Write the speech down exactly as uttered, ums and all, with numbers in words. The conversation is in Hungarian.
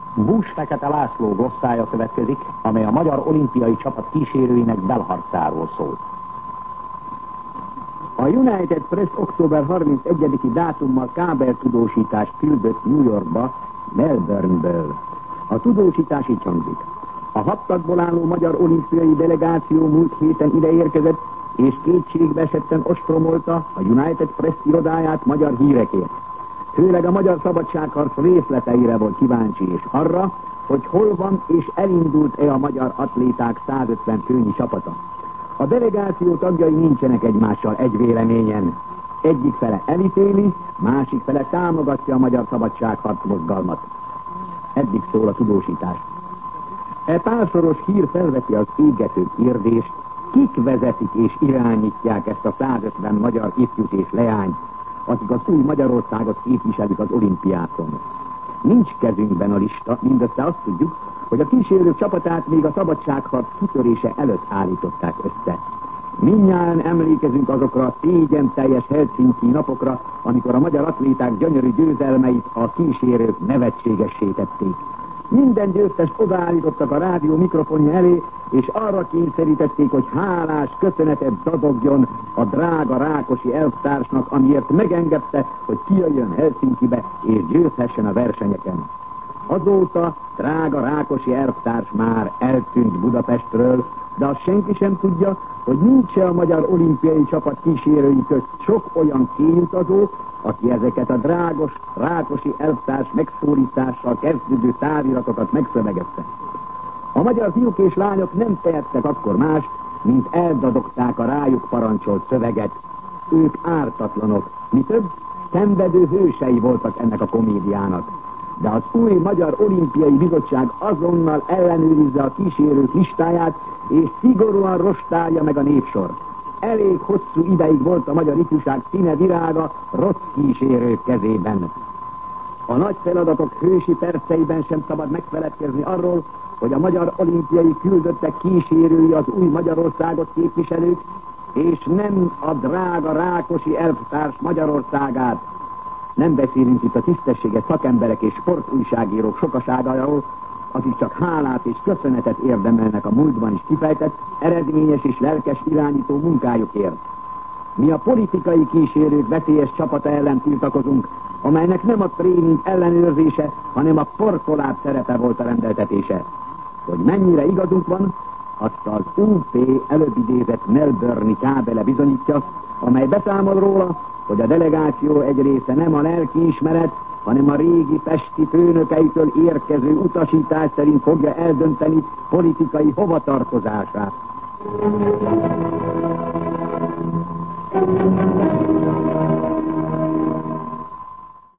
Bush Fekete László glosszája következik, amely a magyar olimpiai csapat kísérőinek belharcáról szól. A United Press október harmincegyediki dátummal kábeltudósítást küldött New Yorkba, Melbourneből. A tudósítás így hangzik. A hat tagból álló magyar olimpiai delegáció múlt héten ide érkezett, és kétségbe esetten ostromolta a United Press irodáját magyar hírekért. Főleg a magyar szabadságharc részleteire volt kíváncsi, és arra, hogy hol van és elindult-e a magyar atléták százötven főnyi csapata. A delegáció tagjai nincsenek egymással egy véleményen. Egyik fele elítéli, másik fele támogatja a magyar szabadságharc mozgalmat. Eddig szól a tudósítás. E pársoros hír felveti az égető kérdést, kik vezetik és irányítják ezt a százötven magyar ifjút és leányt, akik az új Magyarországot képviselik az olimpiákon. Nincs kezünkben a lista, mindössze azt tudjuk, hogy a kísérők csapatát még a szabadságharc kitörése előtt állították össze. Mindnyájan emlékezünk azokra a szégyen teljes Helsinki napokra, amikor a magyar atléták gyönyörű győzelmeit a kísérők nevetségessé tették. Minden győztest odaállítottak a rádió mikrofonja elé, és arra kényszerítették, hogy hálás köszönetet dadogjon a drága Rákosi elvtársnak, amiért megengedte, hogy kijöjjön Helsinkibe és győzhessen a versenyeken. Azóta drága Rákosi elvtárs már eltűnt Budapestről, de azt senki sem tudja, hogy nincs-e a magyar olimpiai csapat kísérői közt sok olyan kényutazó, aki ezeket a drágos Rákosi elvtárs megszólítással kezdődő táviratokat megszövegezte. A magyar fiúk és lányok nem tehettek akkor más, mint eldadogták a rájuk parancsolt szöveget. Ők ártatlanok, mi több, szenvedő hősei voltak ennek a komédiának. De az új Magyar Olimpiai Bizottság azonnal ellenőrizze a kísérők listáját, és szigorúan rostálja meg a névsort. Elég hosszú ideig volt a magyar ifjúság színe virága rossz kísérők kezében. A nagy feladatok hősi perceiben sem szabad megfeledkezni arról, hogy a magyar olimpiai küldöttek kísérői az új Magyarországot képviselők, és nem a drága Rákosi elvtárs Magyarországát. Nem beszélünk itt a tisztességes szakemberek és sportújságírók sokaságáról, akik csak hálát és köszönetet érdemelnek a múltban is kifejtett, eredményes és lelkes irányító munkájukért. Mi a politikai kísérők veszélyes csapata ellen tiltakozunk, amelynek nem a tréning ellenőrzése, hanem a porkoláb szerepe volt a rendeltetése. Hogy mennyire igazunk van, azt az u pé előbb idézett Melbourne-i kábele bizonyítja, amely beszámol róla, hogy a delegáció egy része nem a lelkiismeret, hanem a régi pesti főnökeitől érkező utasítás szerint fogja eldönteni politikai hovatartozását.